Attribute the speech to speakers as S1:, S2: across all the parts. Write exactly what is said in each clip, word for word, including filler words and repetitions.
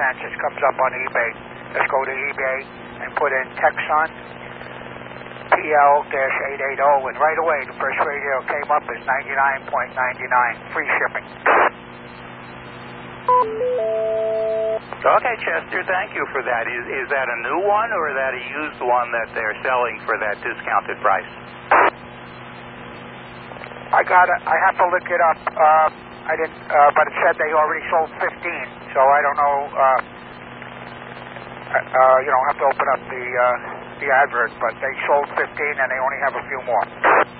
S1: sense. It comes up on eBay. Just go to eBay and put in Texan P L eight eighty, and right away the first radio came up as ninety-nine point nine nine, free shipping.
S2: Okay, Chester, thank you for that. Is, is that a new one, or is that a used one that they're selling for that discounted price?
S1: I got it. I have to look it up. Uh, I didn't, uh, but it said they already sold fifteen, so I don't know. Uh, uh, you know, I have to open up the uh, the advert, but they sold fifteen, and they only have a few more.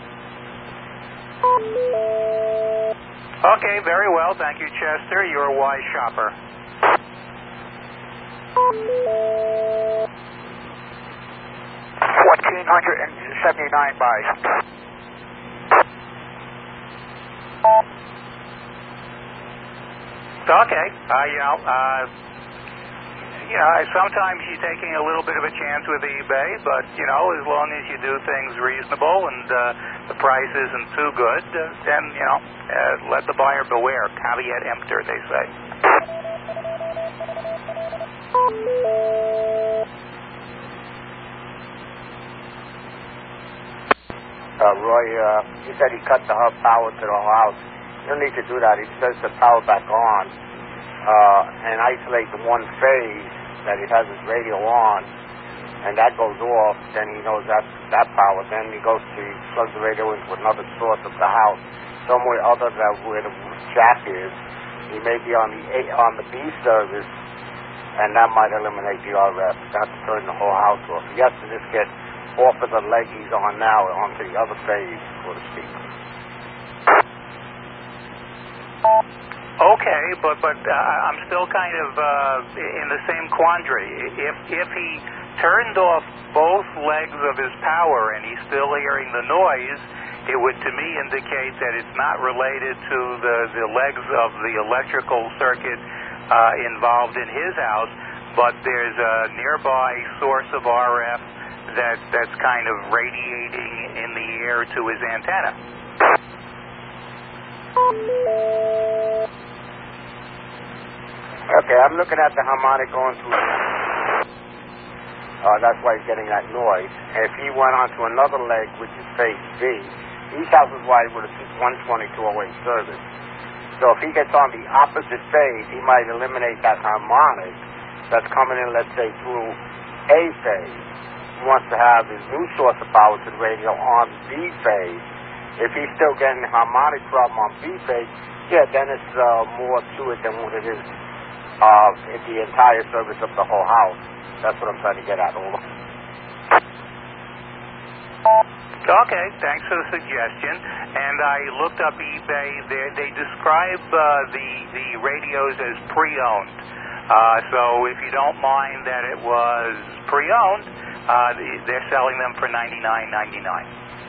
S2: Okay, very well. Thank you, Chester. You're a wise shopper.
S1: fourteen seventy-nine buys.
S2: Okay. Uh, you know, uh, you know, sometimes you're taking a little bit of a chance with eBay, but, you know, as long as you do things reasonable and uh, the price isn't too good, uh, then, you know, uh, let the buyer beware. Caveat emptor, they say.
S3: Uh, Roy, uh, he said he cut the hub power to the whole house. You don't need to do that. He says the power back on uh, and isolate the one phase that he has his radio on, and that goes off. Then he knows that's that power. Then he goes to he plugs the radio into another source of the house, somewhere other than where the jack is. He may be on the A, on the B service, and that might eliminate the R F. That's turning the whole house off. He has to just get off of the leg he's on now onto the other phase, so to speak.
S2: Okay, but but uh, I'm still kind of uh, in the same quandary. If if he turned off both legs of his power and he's still hearing the noise, it would to me indicate that it's not related to the, the legs of the electrical circuit uh, involved in his house, but there's a nearby source of R F that that's kind of radiating in the air to his antenna.
S3: Okay, I'm looking at the harmonic going through. Uh, that's why he's getting that noise. And if he went onto another leg, which is phase B, each house is wired with a one twenty-two oh eight service. So if he gets on the opposite phase, he might eliminate that harmonic that's coming in, let's say, through A phase. He wants to have his new source of power to the radio on B phase. If he's still getting the harmonic problem on B phase, yeah, then it's uh, more to it than what it is uh, in the entire service of the whole house. That's what I'm trying to get at. Over.
S2: Okay, thanks for the suggestion. And I looked up eBay. They, they describe uh, the the radios as pre-owned. Uh, so if you don't mind that it was pre-owned, uh, they're selling them for ninety-nine ninety-nine.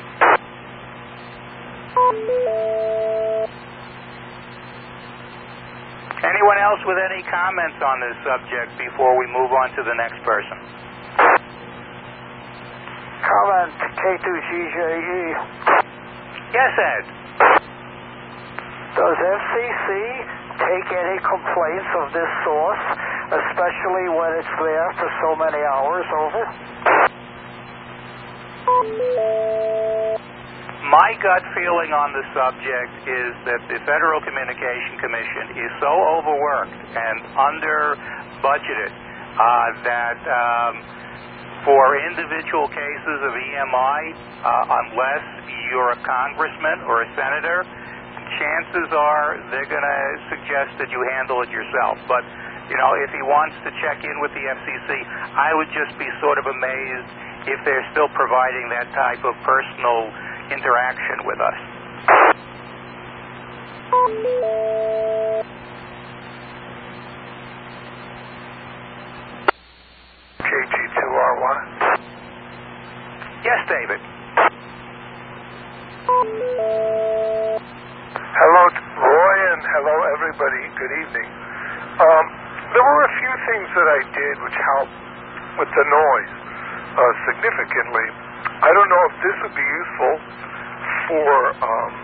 S2: Anyone else with any comments on this subject before we move on to the next person?
S1: Comment K two C J E.
S2: Yes, Ed.
S1: Does F C C take any complaints of this source, especially when it's there for so many hours over?
S2: My gut feeling on the subject is that the Federal Communication Commission is so overworked and under-budgeted uh, that um, for individual cases of E M I, uh, unless you're a congressman or a senator, chances are they're going to suggest that you handle it yourself. But, you know, if he wants to check in with the F C C, I would just be sort of amazed if they're still providing that type of personal interaction with us.
S1: K G two R one.
S2: Yes, David.
S4: Hello, Roy, and hello, everybody. Good evening. Um, there were a few things that I did which helped with the noise uh, significantly. I don't know if this would be useful for um,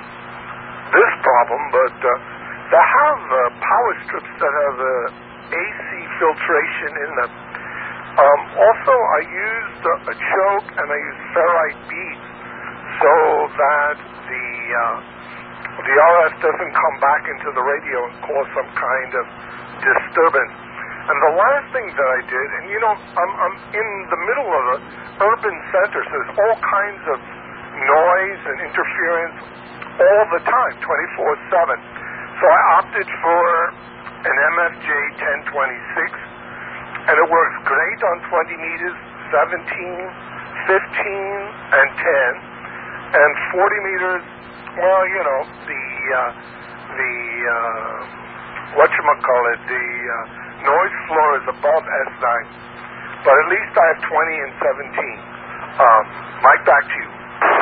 S4: this problem, but uh, they have uh, power strips that have a A C filtration in them. Um, also, I used a, a choke and I used ferrite beads so that the uh, the R F doesn't come back into the radio and cause some kind of disturbance. And the last thing that I did, and you know, I'm, I'm in the middle of an urban center, so there's all kinds of noise and interference all the time, twenty-four seven. So I opted for an M F J ten twenty-six, and it works great on twenty meters, seventeen, fifteen, and ten, and forty meters. Well, you know, the uh, the uh, whatchamacallit, the uh, noise floor is above S nine, but at least I have twenty and seventeen. Um, Mike, back to you.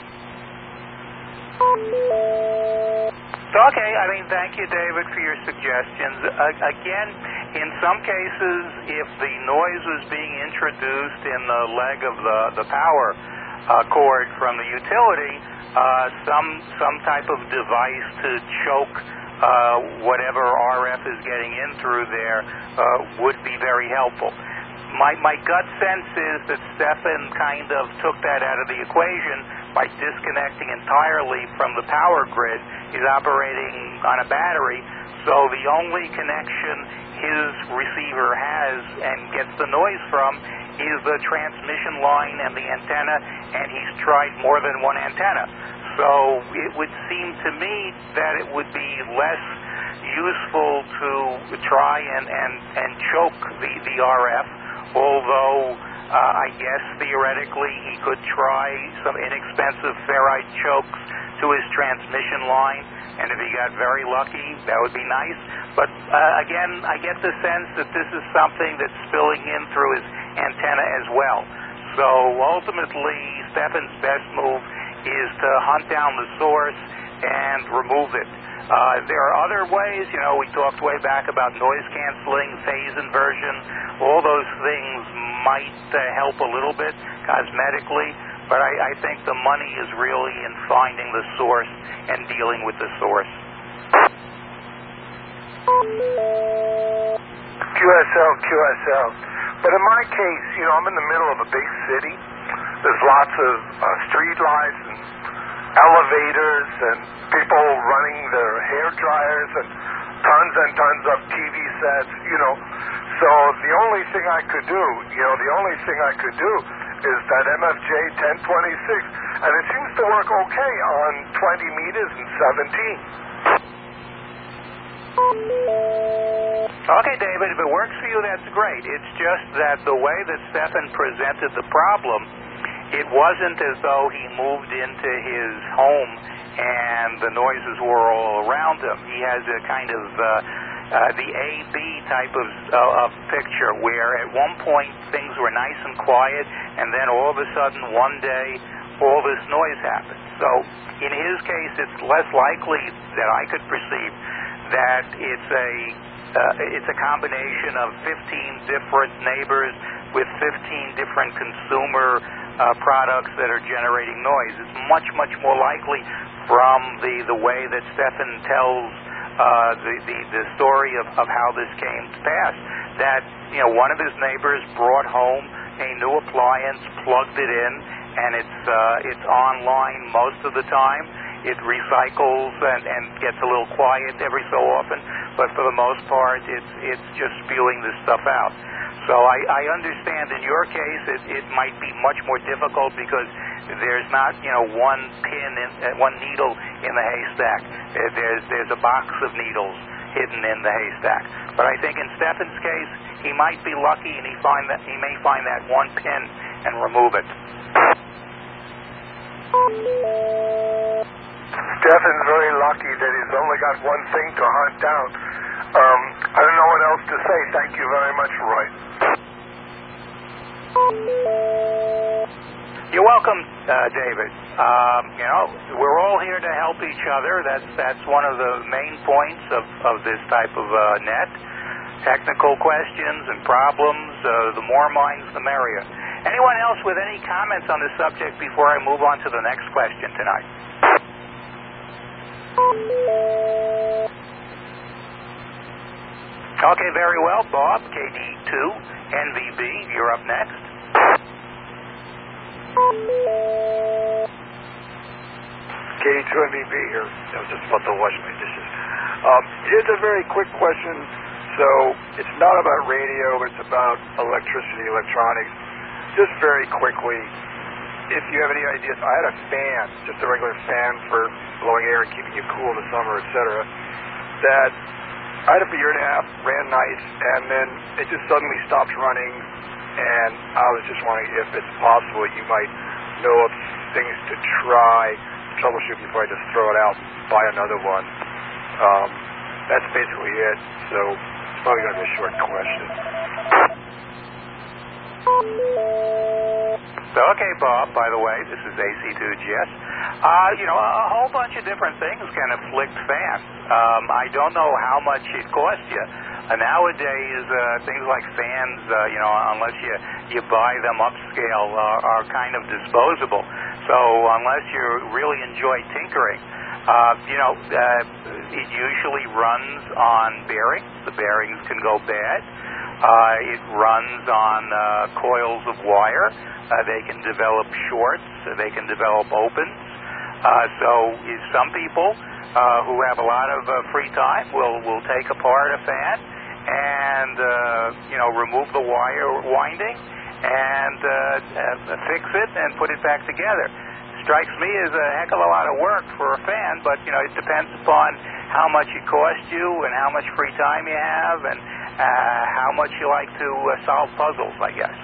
S2: Okay, I mean, thank you, David, for your suggestions. Uh, again, in some cases, if the noise was being introduced in the leg of the, the power uh, cord from the utility, uh, some some type of device to choke uh, whatever R F is getting in through there uh, would be very helpful. My, my gut sense is that Stefan kind of took that out of the equation by disconnecting entirely from the power grid. He's operating on a battery, so the only connection his receiver has and gets the noise from is the transmission line and the antenna, and he's tried more than one antenna. So it would seem to me that it would be less useful to try and, and, and choke the, the R F, although uh, I guess theoretically he could try some inexpensive ferrite chokes to his transmission line, and if he got very lucky, that would be nice. But uh, again, I get the sense that this is something that's spilling in through his antenna as well. So ultimately, Stefan's best move is to hunt down the source and remove it. Uh, there are other ways, you know, we talked way back about noise canceling, phase inversion. All those things might uh, help a little bit cosmetically, but I, I think the money is really in finding the source and dealing with the source.
S4: Q S L, Q S L. But in my case, you know, I'm in the middle of a big city. There's lots of uh, street lights and elevators and people running their hair dryers and tons and tons of T V sets, you know. So the only thing I could do, you know, the only thing I could do is that M F J ten twenty-six, and it seems to work okay on twenty meters and seventeen.
S2: Okay, David, if it works for you, that's great. It's just that the way that Stefan presented the problem, it wasn't as though he moved into his home and the noises were all around him. He has a kind of uh, uh, the A B type of, uh, of picture where at one point things were nice and quiet, and then all of a sudden one day all this noise happened. So in his case, it's less likely that I could perceive that it's a uh, it's a combination of fifteen different neighbors with fifteen different consumer uh, products that are generating noise. It's much, much more likely from the, the way that Stefan tells uh, the, the, the story of, of how this came to pass, that, you know, one of his neighbors brought home a new appliance, plugged it in, and it's, uh, it's online most of the time. It recycles and, and gets a little quiet every so often, but for the most part, it's, it's just spewing this stuff out. So I, I understand in your case it, it might be much more difficult because there's not, you know, one pin, in, uh, one needle in the haystack. There's, there's a box of needles hidden in the haystack. But I think in Stefan's case, he might be lucky and he, find that, he may find that one pin and remove it.
S4: Stefan's very lucky that he's only got one thing to hunt down. Um, I don't know what else to say. Thank you very much, Roy.
S2: You're welcome, uh, David. Um, you know, we're all here to help each other. That's that's one of the main points of, of this type of uh, net. Technical questions and problems, uh, the more minds, the merrier. Anyone else with any comments on the subject before I move on to the next question tonight? Okay, very well. Bob, K D two, N V B, you're up next.
S5: K two N V B here. I was just about to wash my dishes. Um, here's a very quick question. So it's not about radio, but it's about electricity, electronics. Just very quickly, if you have any ideas, I had a fan, just a regular fan for blowing air and keeping you cool in the summer, et cetera, that I had it for a year and a half, ran nice, and then it just suddenly stopped running, and I was just wondering if it's possible you might know of things to try to troubleshoot before I just throw it out, buy another one. Um, that's basically it, so it's probably going to be a short question.
S2: So, okay, Bob, by the way, this is A C two G S. Uh, you know, a whole bunch of different things can afflict fans. Um, I don't know how much it costs you. Uh, nowadays, uh, things like fans, uh, you know, unless you, you buy them upscale, uh, are kind of disposable. So unless you really enjoy tinkering, uh, you know, uh, it usually runs on bearings. The bearings can go bad. Uh, it runs on uh, coils of wire. Uh, they can develop shorts. Uh, they can develop opens. Uh, so is some people uh, who have a lot of uh, free time will, will take apart a fan and, uh, you know, remove the wire winding and uh, uh, fix it and put it back together. Strikes me as a heck of a lot of work for a fan, but, you know, it depends upon how much it costs you and how much free time you have and uh, how much you like to uh, solve puzzles, I guess.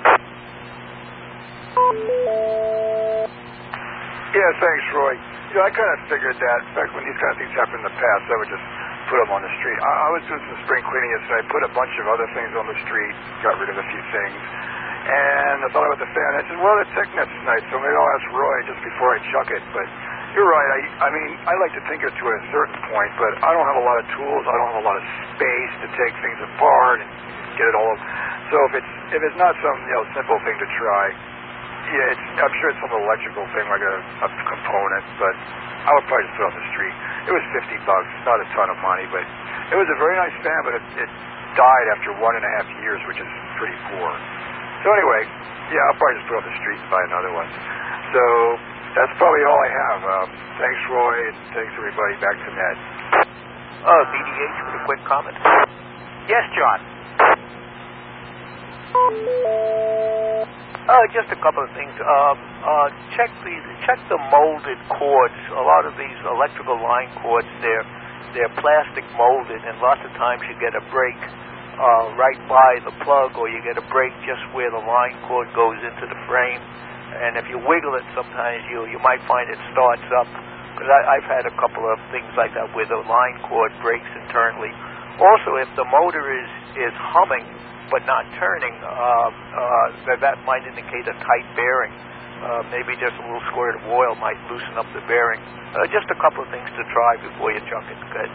S5: Yeah, thanks, Roy. You know, I kind of figured that. In fact, when these kind of things happened in the past, I would just put them on the street. I, I was doing some spring cleaning yesterday. I put a bunch of other things on the street, got rid of a few things. And I thought about the fan. I said, well, the thickness is nice, so maybe I'll ask Roy just before I chuck it. But you're right. I, I mean, I like to tinker to a certain point, but I don't have a lot of tools. I don't have a lot of space to take things apart and get it all. So if it's if it's not some you know simple thing to try, yeah, it's, I'm sure it's some electrical thing like a, a component. But I would probably just put it on the street. It was fifty bucks, not a ton of money, but it was a very nice fan. But it, it died after one and a half years, which is pretty poor. So anyway, yeah, I'll probably just put it on the street and buy another one. So that's probably all I have. Um, thanks, Roy, and thanks, everybody. Back to Ned.
S6: Uh, B D H with a quick comment.
S2: Yes, John.
S6: Uh, just a couple of things. Um, uh, check these. Check the molded cords. A lot of these electrical line cords, they're they're plastic molded, and lots of times you get a break uh, right by the plug, or you get a break just where the line cord goes into the frame. And if you wiggle it, sometimes you you might find it starts up. Because I've had a couple of things like that where the line cord breaks internally. Also, if the motor is is humming but not turning, uh, uh, that, that might indicate a tight bearing. Uh, maybe just a little squirt of oil might loosen up the bearing. Uh, just a couple of things to try before you chuck it. Good.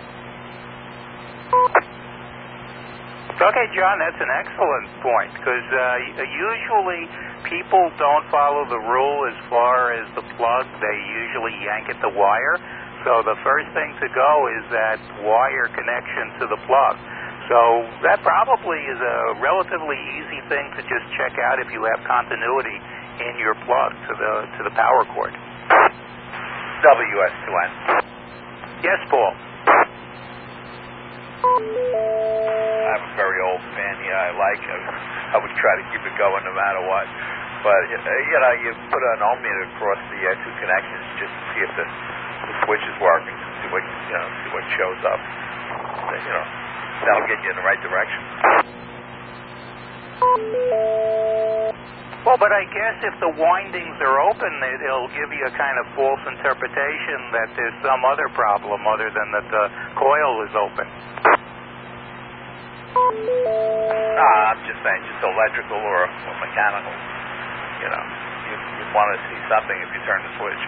S2: Okay, John, that's an excellent point, because uh, usually people don't follow the rule as far as the plug. They usually yank at the wire. So the first thing to go is that wire connection to the plug. So that probably is a relatively easy thing to just check out if you have continuity in your plug to the to the power cord.
S7: W S two N.
S2: Yes, Paul.
S7: I have a very old fan here I like. I, I would try to keep it going no matter what. But, uh, you know, you put an ohm meter across the uh, two connections just to see if the, the switch is working, see what, you know, see what shows up. Then, you know, that'll get you in the right direction.
S2: Well, but I guess if the windings are open, it'll give you a kind of false interpretation that there's some other problem other than that the coil is open.
S7: Nah, I'm just saying, just electrical or, or mechanical. You know, you, you want to see something if you turn the switch.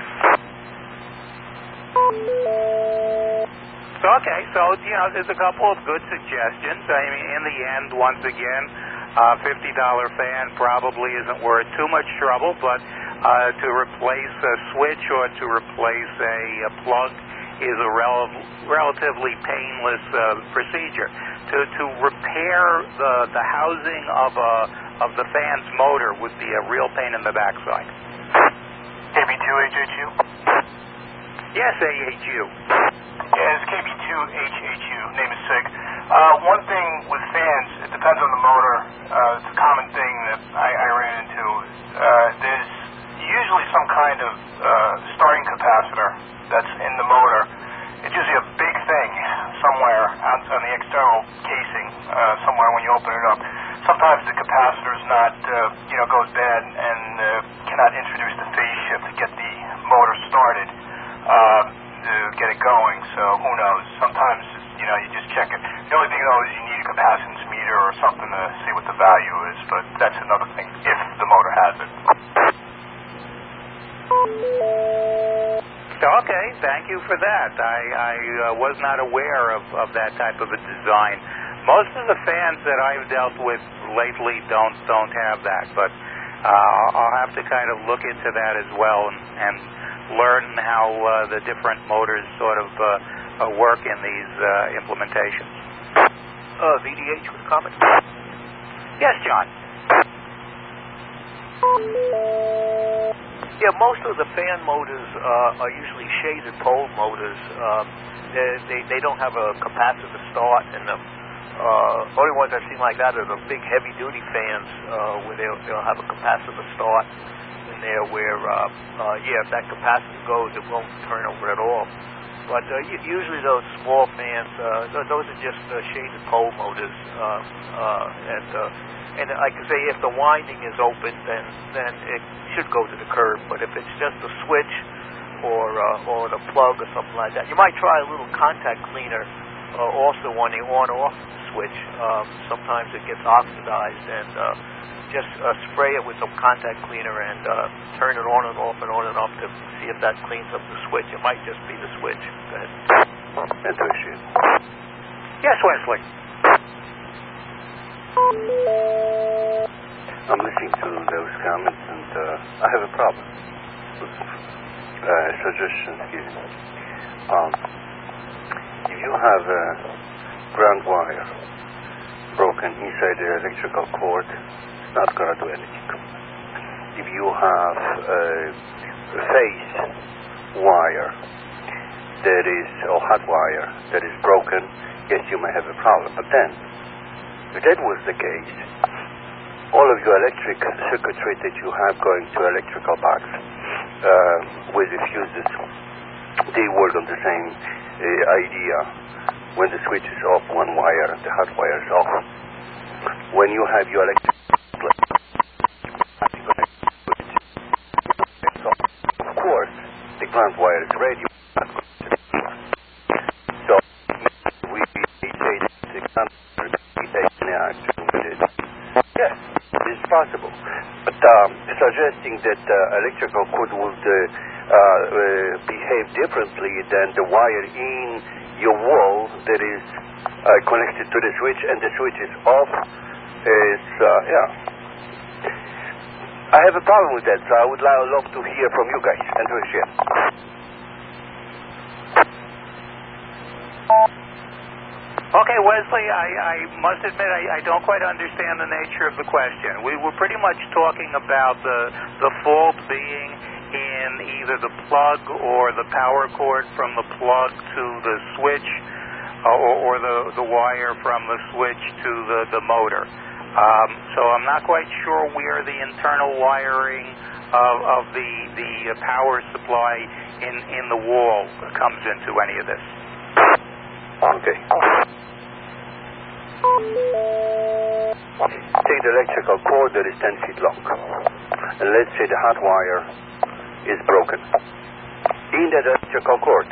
S2: So, okay, so, you know, there's a couple of good suggestions. I mean, in the end, once again, a fifty dollar fan probably isn't worth too much trouble, but uh, to replace a switch or to replace a, a plug is a rel- relatively painless uh, procedure. To to repair the the housing of a of the fan's motor would be a real pain in the backside.
S8: K B two H H U?
S2: Yes, A H U.
S8: Yeah, it's K B two H H U. Name is Sig. Uh, one thing with fans, it depends on the motor. Uh, it's a common thing that I, I ran into. Uh, there's usually some kind of uh, starting capacitor that's in the motor. It's usually a big thing somewhere out on the external casing, uh, somewhere when you open it up. Sometimes the capacitor's not, uh, you know, goes bad and uh, cannot introduce the phase shift to get the motor started, uh, to get it going. So who knows? Sometimes, you know, you just check it. The only thing, though, is you need a capacitance meter or something to see what the value is, but that's another thing, if the motor has it.
S2: Okay, thank you for that. I, I uh, was not aware of, of that type of a design. Most of the fans that I've dealt with lately don't don't have that, but uh, I'll have to kind of look into that as well and, and learn how uh, the different motors sort of uh, uh, work in these uh, implementations.
S6: Uh, V D H with a comment?
S2: Yes, John.
S6: Yeah, most of the fan motors uh, are usually shaded pole motors. Um, they, they they don't have a capacitor start in them. Uh, only ones I've seen like that are the big heavy-duty fans uh, where they'll, they'll have a capacitor start in there where, uh, uh, yeah, if that capacitor goes, it won't turn over at all. But uh, usually those small fans, uh, those are just uh, shaded pole motors. Uh, uh, and uh, and like I say, if the winding is open, then then it should go to the curb. But if it's just a switch or uh, or the plug or something like that, you might try a little contact cleaner uh, also on the on-off switch. Um, sometimes it gets oxidized, and uh, just uh, spray it with some contact cleaner and uh, turn it on and off and on and off to see if that cleans up the switch. It might just be the switch. Go ahead.
S9: Intuition.
S2: Yes, Wesley.
S9: I'm listening to those comments, and uh, I have a problem with uh, suggestions given. Um, if you have a ground wire broken inside the electrical cord, it's not going to do anything. If you have a phase wire that is, or hot wire that is broken, yes, you may have a problem. But then, if that was the case, all of your electric circuitry that you have going to electrical box uh, with the fuses, they work on the same uh, idea. When the switch is off, one wire, the hot wire is off. When you have your electric of course, the ground wire is ready. So we say the ground wire is taken action with it. Yes, it's possible. But um, suggesting that uh, electrical cord would uh, uh, uh, behave differently than the wire in your wall that is uh, connected to the switch and the switch is off is, uh, yeah. I have a problem with that, so I would love to hear from you guys and to share.
S2: Okay, Wesley, I, I must admit I, I don't quite understand the nature of the question. We were pretty much talking about the, the fault being in either the plug or the power cord from the plug to the switch uh, or, or the, the wire from the switch to the, the motor. Um, so I'm not quite sure where the internal wiring of, of the, the power supply in, in the wall comes into any of this.
S9: Okay. Take the electrical cord that is ten feet long, and let's say the hot wire is broken in that electrical cord,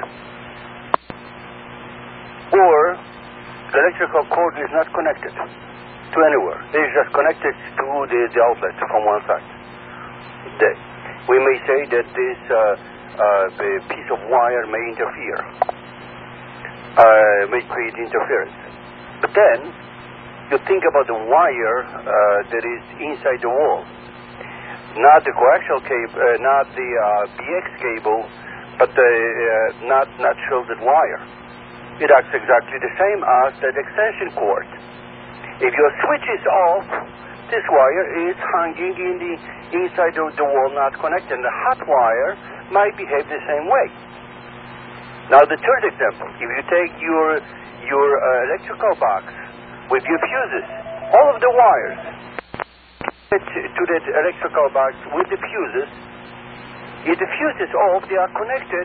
S9: or the electrical cord is not connected to anywhere. It is just connected to the, the outlet from one side. The, we may say that this uh, uh, the piece of wire may interfere, uh, may create interference. But then you think about the wire uh, that is inside the wall. Not the coaxial cable, uh, not the uh, B X cable, but uh, uh, not, not shielded wire. It acts exactly the same as that extension cord. If your switch is off, this wire is hanging in the inside of the wall, not connected. And the hot wire might behave the same way. Now, the third example, if you take your, your uh, electrical box with your fuses, all of the wires to that electrical box with the fuses, if the fuse is off, they are connected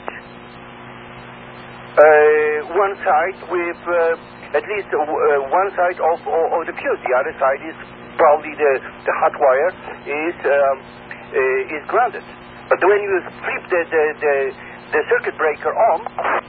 S9: uh, one side with uh, at least uh, one side of, of, of the fuse. The other side is probably the, the hot wire is um, uh, is grounded. But when you flip the the, the, the circuit breaker on,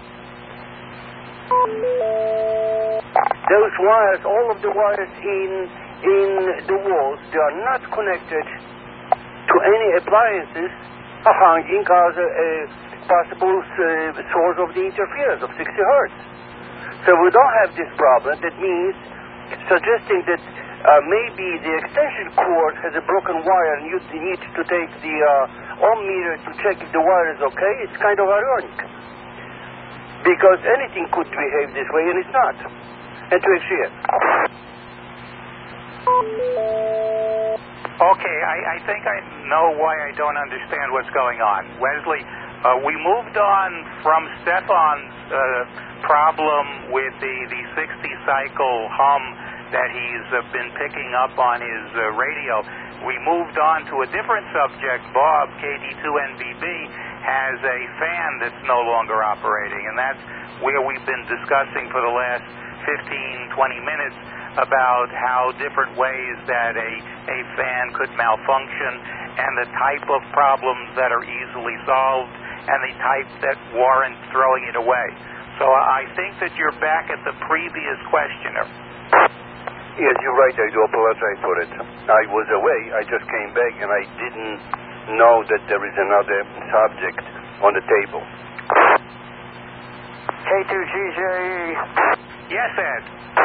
S9: those wires, all of the wires in in the walls, they are not connected to any appliances hanging as a, a possible uh, source of the interference of sixty hertz. So we don't have this problem. That means suggesting that uh, maybe the extension cord has a broken wire and you need to take the uh, ohm meter to check if the wire is okay, it's kind of ironic. Because anything could behave this way and it's not. And to exit.
S2: Okay, I, I think I know why I don't understand what's going on. Wesley, uh, we moved on from Stefan's uh, problem with the, the sixty cycle hum that he's uh, been picking up on his uh, radio. We moved on to a different subject. Bob, K D two N B B, has a fan that's no longer operating, and that's where we've been discussing for the last fifteen, twenty minutes about how different ways that a, a fan could malfunction and the type of problems that are easily solved and the type that warrant throwing it away. So I think that you're back at the previous questioner.
S9: Yes, you're right. I do apologize for it. I was away. I just came back and I didn't know that there is another subject on the table.
S1: K two G J E.
S2: Yes, Ed.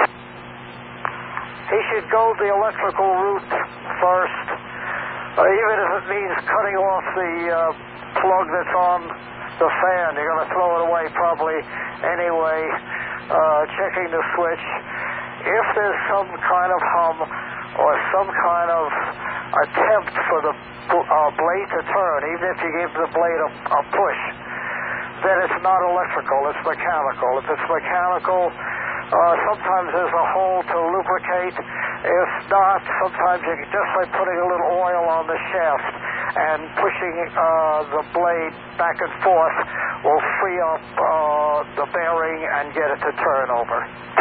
S1: He should go the electrical route first, uh, even if it means cutting off the uh, plug that's on the fan. You're going to throw it away probably anyway, uh, checking the switch. If there's some kind of hum or some kind of attempt for the uh, blade to turn, even if you give the blade a, a push, then it's not electrical, it's mechanical. If it's mechanical, Uh, sometimes there's a hole to lubricate. If not, sometimes you can, just by putting a little oil on the shaft and pushing uh, the blade back and forth will free up uh, the bearing and get it to turn over.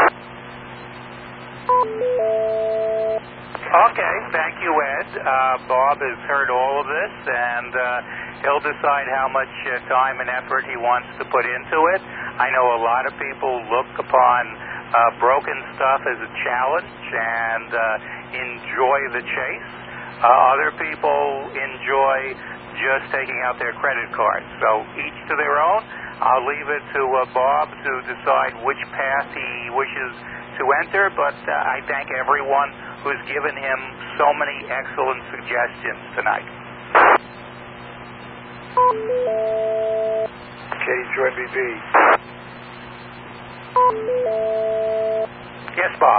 S2: Okay, thank you, Ed. Uh, Bob has heard all of this, and uh, he'll decide how much uh, time and effort he wants to put into it. I know a lot of people look upon Uh, broken stuff as a challenge and uh, enjoy the chase. Uh, other people enjoy just taking out their credit cards. So each to their own. I'll leave it to uh, Bob to decide which path he wishes to enter, but uh, I thank everyone who's given him so many excellent suggestions tonight.
S5: K D two N B B.
S2: Yes, Bob.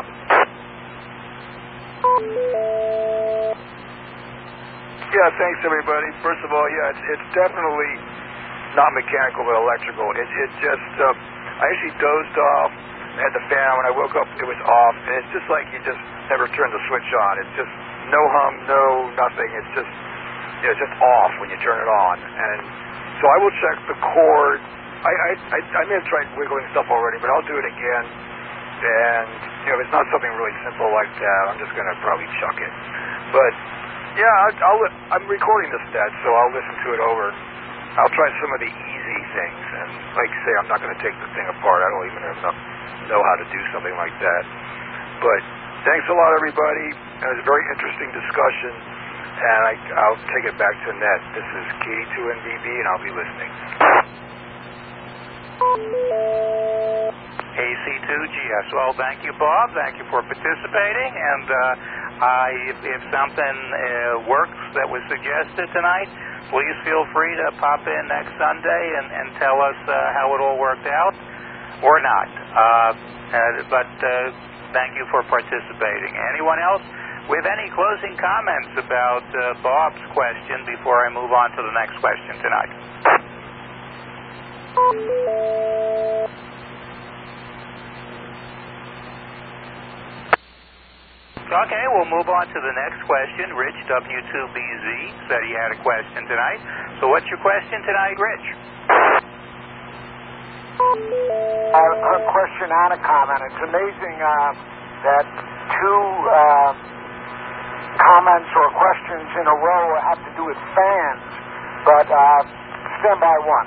S5: Yeah, thanks everybody. First of all, yeah, it's, it's definitely not mechanical but electrical. It, it just, uh, I actually dozed off, had the fan. When I woke up, it was off, and it's just like you just never turned the switch on. It's just no hum, no nothing. It's just, you know, just off when you turn it on. And so I will check the cord. I, I, I, I may have tried wiggling stuff already, but I'll do it again. And, you know, if it's not something really simple like that, I'm just going to probably chuck it. But, yeah, I'll, I'll, I'm recording this stat, so I'll listen to it over. I'll try some of the easy things. And, like I say, I'm not going to take the thing apart. I don't even know, know how to do something like that. But thanks a lot, everybody. It was a very interesting discussion. And I, I'll take it back to Net. This is K D two N B B, and I'll be listening.
S2: A C two G S. Well, thank you, Bob. Thank you for participating. And uh, I, if, if something uh, works that was suggested tonight, please feel free to pop in next Sunday and, and tell us uh, how it all worked out, or not. Uh, uh, but uh, thank you for participating. Anyone else with any closing comments about uh, Bob's question before I move on to the next question tonight? Okay, we'll move on to the next question. Rich W two B Z said he had a question tonight. So what's your question tonight, Rich?
S10: Uh, a question and a comment. It's amazing uh, that two uh, comments or questions in a row have to do with fans, but uh, stand by one.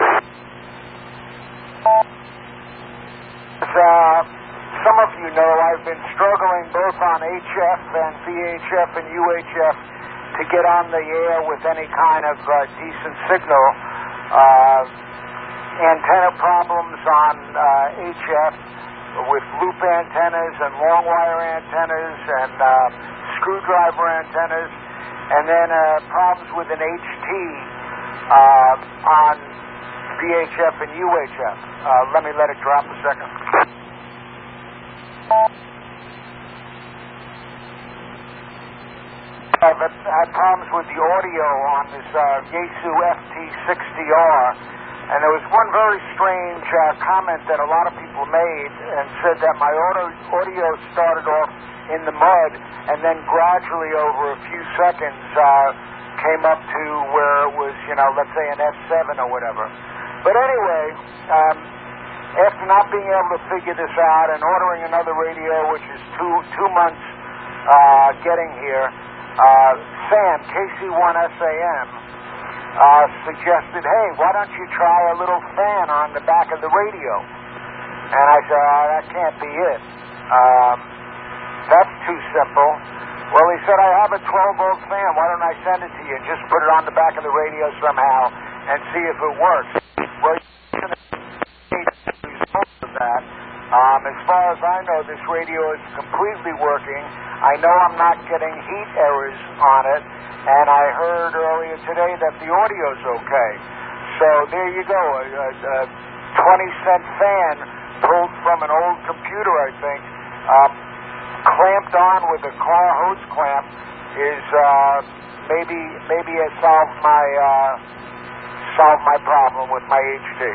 S10: Uh, some of you know I've been struggling both on H F and V H F and U H F to get on the air with any kind of uh, decent signal. Uh, antenna problems on uh, H F with loop antennas and long wire antennas and uh, screwdriver antennas, and then uh, problems with an H T uh, on V H F and U H F. Uh, let me let it drop a second. I've had problems with the audio on this uh, Yaesu F T sixty R, and there was one very strange uh, comment that a lot of people made and said that my audio, audio started off in the mud and then gradually over a few seconds uh, came up to where it was, you know, let's say an F seven or whatever. But anyway, um, after not being able to figure this out and ordering another radio, which is two two months uh, getting here, uh, Sam, K C one S A M, uh, suggested, hey, why don't you try a little fan on the back of the radio? And I said, oh, that can't be it. Um, that's too simple. Well, he said, I have a twelve volt fan. Why don't I send it to you and just put it on the back of the radio somehow and see if it works? Well, you can see the results of that. Um, as far as I know, this radio is completely working. I know I'm not getting heat errors on it, and I heard earlier today that the audio's okay. So there you go, a, a, a twenty cent fan pulled from an old computer, I think, um, clamped on with a car hose clamp is uh, maybe maybe has solved my uh, solved my problem with my H T.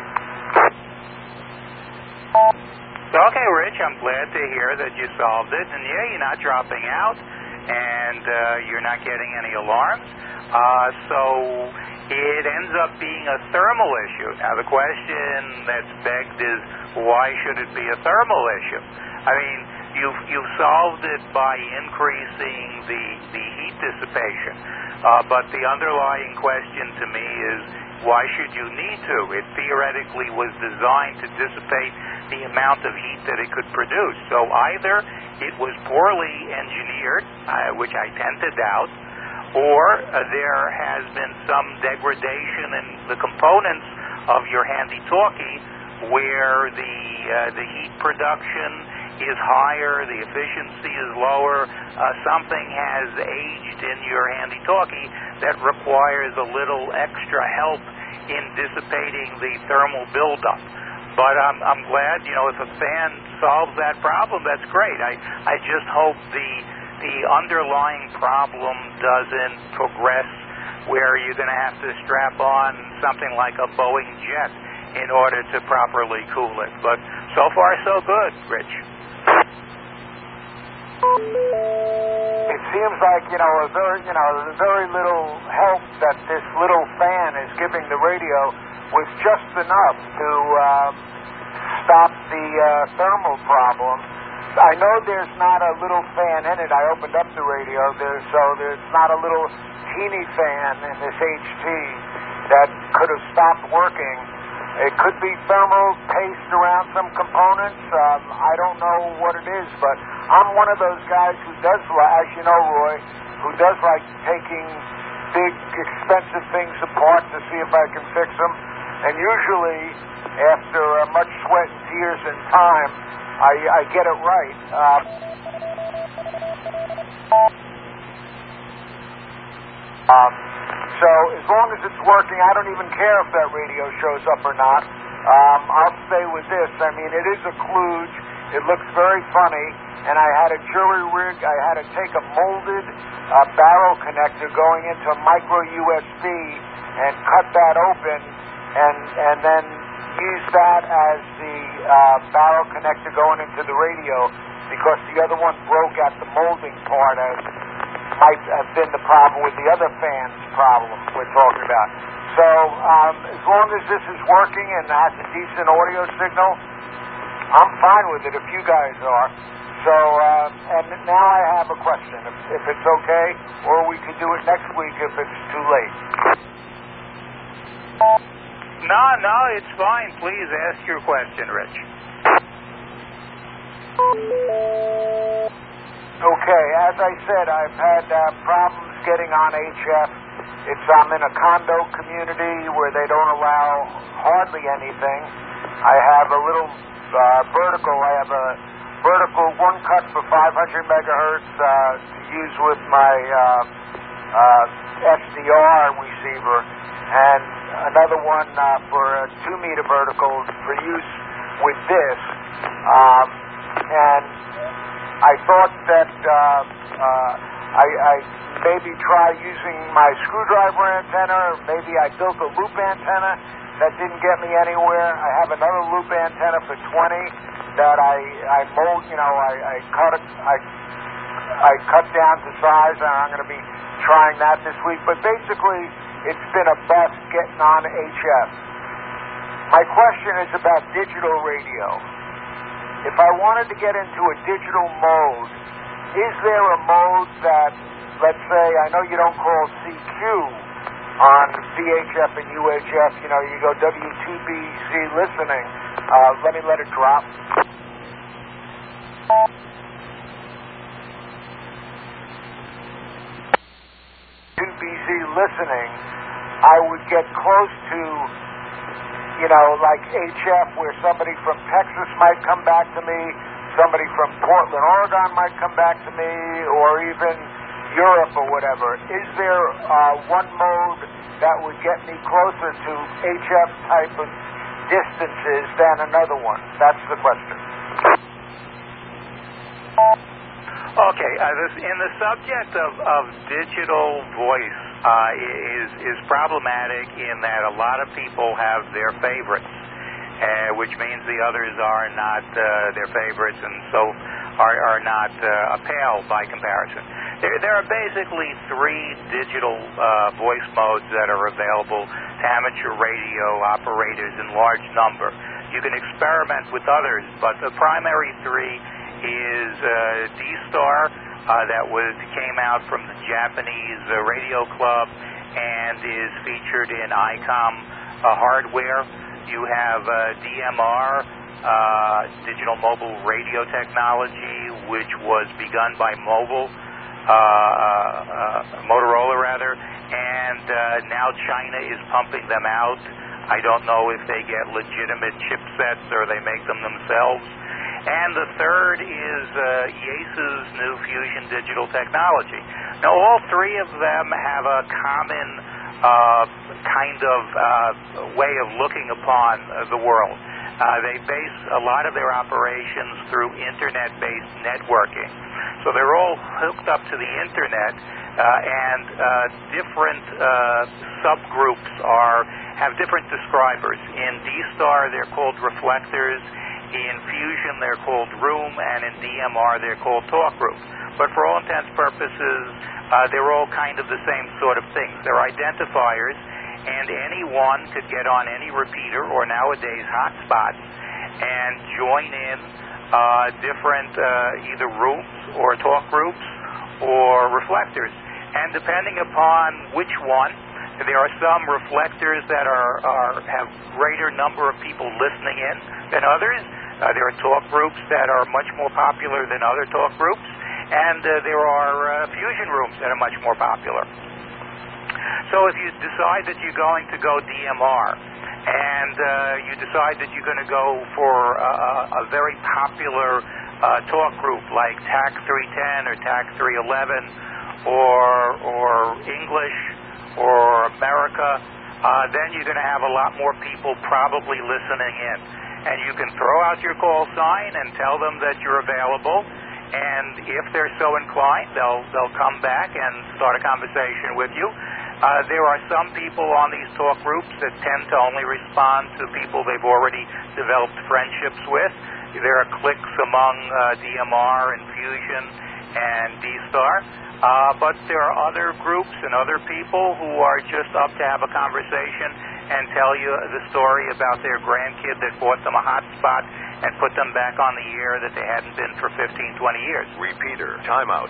S2: Okay, Rich, I'm glad to hear that you solved it. And yeah, you're not dropping out, and uh, you're not getting any alarms. Uh, so it ends up being a thermal issue. Now, the question that's begged is, why should it be a thermal issue? I mean, you've, you've solved it by increasing the, the heat dissipation. Uh, but the underlying question to me is, why should you need to? It theoretically was designed to dissipate the amount of heat that it could produce. So either it was poorly engineered, uh, which I tend to doubt, or uh, there has been some degradation in the components of your handy-talkie where the, uh, the heat production is higher, the efficiency is lower, uh, something has aged in your handy-talkie that requires a little extra help in dissipating the thermal buildup. But I'm, I'm glad, you know, if a fan solves that problem, that's great. I, I just hope the, the underlying problem doesn't progress where you're going to have to strap on something like a Boeing jet in order to properly cool it. But so far, so good, Rich.
S10: It seems like, you know, a very, you know, very little help that this little fan is giving the radio was just enough to um, stop the uh, thermal problem. I know there's not a little fan in it. I opened up the radio, there, so there's not a little teeny fan in this H T that could have stopped working. It could be thermal paste around some components. Um, I don't know what it is, but I'm one of those guys who does, as you know, Roy, who does like taking big, expensive things apart to see if I can fix them. And usually, after uh, much sweat and tears and time, I, I get it right. Uh, um, So as long as it's working, I don't even care if that radio shows up or not. Um, I'll stay with this. I mean, it is a kludge. It looks very funny. And I had a jury rig. I had to take a molded uh, barrel connector going into a micro U S B and cut that open and, and then use that as the uh, barrel connector going into the radio, because the other one broke at the molding part, as might have been the problem with the other fan's problem we're talking about. So um, as long as this is working and has a decent audio signal, I'm fine with it if you guys are. So, uh, and now I have a question, if, if it's okay, or we could do it next week if it's too late.
S2: No, no, it's fine. Please ask your question, Rich.
S10: Okay, as I said, I've had uh, problems getting on H F. It's I'm in a condo community where they don't allow hardly anything. I have a little uh, vertical. I have a vertical one cut for five hundred megahertz uh, to use with my uh, uh, S D R receiver, and another one uh, for a two meter vertical for use with this. Um, and I thought that uh, uh, I, I maybe try using my screwdriver antenna, or maybe I built a loop antenna. That didn't get me anywhere. I have another loop antenna for twenty that I, I mold, you know, I, I cut I, I cut down to size, and I'm going to be trying that this week. But basically, it's been a bust getting on H F. My question is about digital radio. If I wanted to get into a digital mode, is there a mode that, let's say, I know you don't call C Q on V H F and U H F, you know, you go W two B C listening. Uh, let me let it drop. two B C listening, I would get close to, you know, like H F, where somebody from Texas might come back to me, somebody from Portland, Oregon might come back to me, or even Europe or whatever. Is there uh, one mode that would get me closer to H F type of distances than another one? That's the question.
S2: Okay, uh, this, in the subject of, of digital voice uh, is is problematic in that a lot of people have their favorites, uh, which means the others are not uh, their favorites, and so are, are not uh, a pale by comparison. There, there are basically three digital uh, voice modes that are available to amateur radio operators in large number. You can experiment with others, but the primary three is uh, D-Star, uh, that was came out from the Japanese uh, radio club and is featured in ICOM uh, hardware. You have uh, D M R, uh, digital mobile radio technology, which was begun by Mobile, uh, uh, Motorola rather, and uh, now China is pumping them out. I don't know if they get legitimate chipsets or they make them themselves. And the third is uh, Yaesu's new fusion digital technology. Now, all three of them have a common uh, kind of uh, way of looking upon uh, the world. Uh, they base a lot of their operations through internet-based networking. So they're all hooked up to the internet, uh, and uh, different uh, subgroups are have different describers. In D-Star, they're called reflectors. In Fusion, they're called room, and in D M R, they're called talk group. But for all intents and purposes, uh, they're all kind of the same sort of things. They're identifiers, and anyone could get on any repeater or nowadays hotspots and join in uh, different uh, either rooms or talk groups or reflectors. And depending upon which one, there are some reflectors that are, are have greater number of people listening in than others. Uh, there are talk groups that are much more popular than other talk groups, and uh, there are uh, fusion rooms that are much more popular. So if you decide that you're going to go D M R, and uh, you decide that you're going to go for a, a very popular uh, talk group like T A C three ten or T A C three eleven, or or English, or America, uh, then you're going to have a lot more people probably listening in. And you can throw out your call sign and tell them that you're available. And if they're so inclined, they'll they'll come back and start a conversation with you. Uh, there are some people on these talk groups that tend to only respond to people they've already developed friendships with. There are cliques among uh, D M R and Fusion and D-Star. Uh, but there are other groups and other people who are just up to have a conversation and tell you the story about their grandkid that bought them a hotspot and put them back on the air that they hadn't been for fifteen, twenty years.
S11: Repeater, timeout.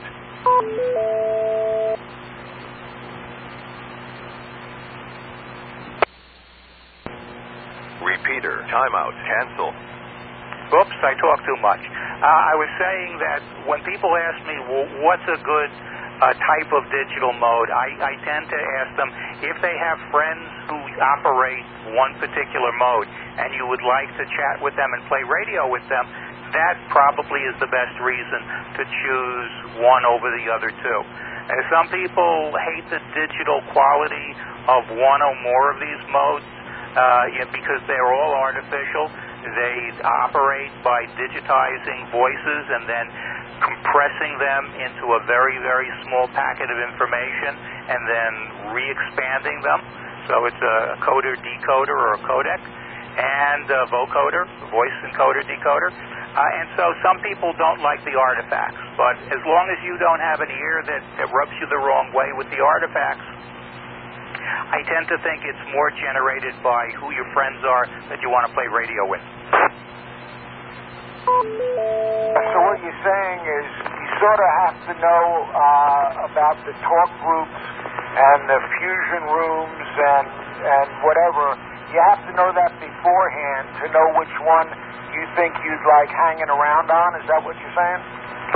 S11: Repeater, timeout, cancel.
S2: Oops, I talk too much. Uh, I was saying that when people ask me, well, what's a good uh, type of digital mode, I, I tend to ask them if they have friends who operate one particular mode and you would like to chat with them and play radio with them, that probably is the best reason to choose one over the other two. And some people hate the digital quality of one or more of these modes uh, you know, because they're all artificial. They operate by digitizing voices and then compressing them into a very, very small packet of information and then re-expanding them. So it's a coder, decoder, or a codec, and a vocoder, voice encoder, decoder. Uh, and so some people don't like the artifacts, but as long as you don't have an ear that, that rubs you the wrong way with the artifacts, I tend to think it's more generated by who your friends are that you want to play radio with.
S10: So what you're saying is you sort of have to know uh, about the talk groups and the fusion rooms and, and whatever. You have to know that beforehand to know which one you think you'd like hanging around on. Is that what you're saying?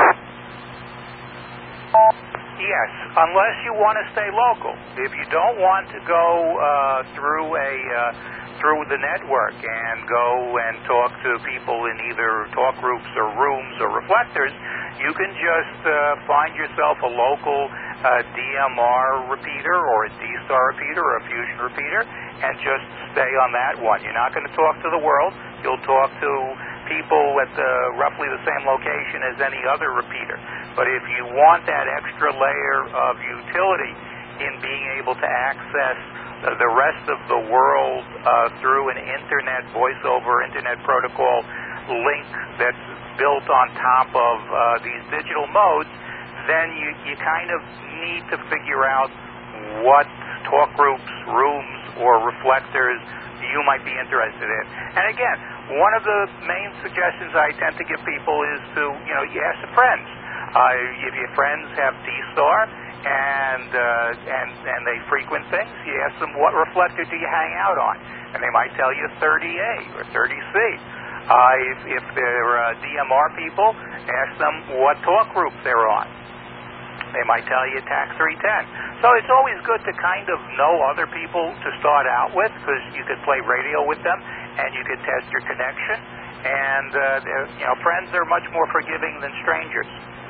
S2: Yes, unless you want to stay local. If you don't want to go uh, through a uh, through the network and go and talk to people in either talk groups or rooms or reflectors, you can just uh, find yourself a local uh, D M R repeater or a D-Star repeater or a Fusion repeater and just stay on that one. You're not going to talk to the world. You'll talk to people at the, roughly the same location as any other repeater. But if you want that extra layer of utility in being able to access uh, the rest of the world uh, through an internet voice over internet protocol link that's built on top of uh, these digital modes, then you, you kind of need to figure out what talk groups, rooms, or reflectors you might be interested in. And again, one of the main suggestions I tend to give people is to, you know, you ask the friends. Uh, if your friends have D-Star and, uh, and and they frequent things, you ask them, what reflector do you hang out on? And they might tell you thirty A or thirty C. Uh, if, if they're uh, D M R people, ask them what talk group they're on. They might tell you T A C three ten. So it's always good to kind of know other people to start out with, because you could play radio with them and you could test your connection. And uh, you know, friends are much more forgiving than strangers.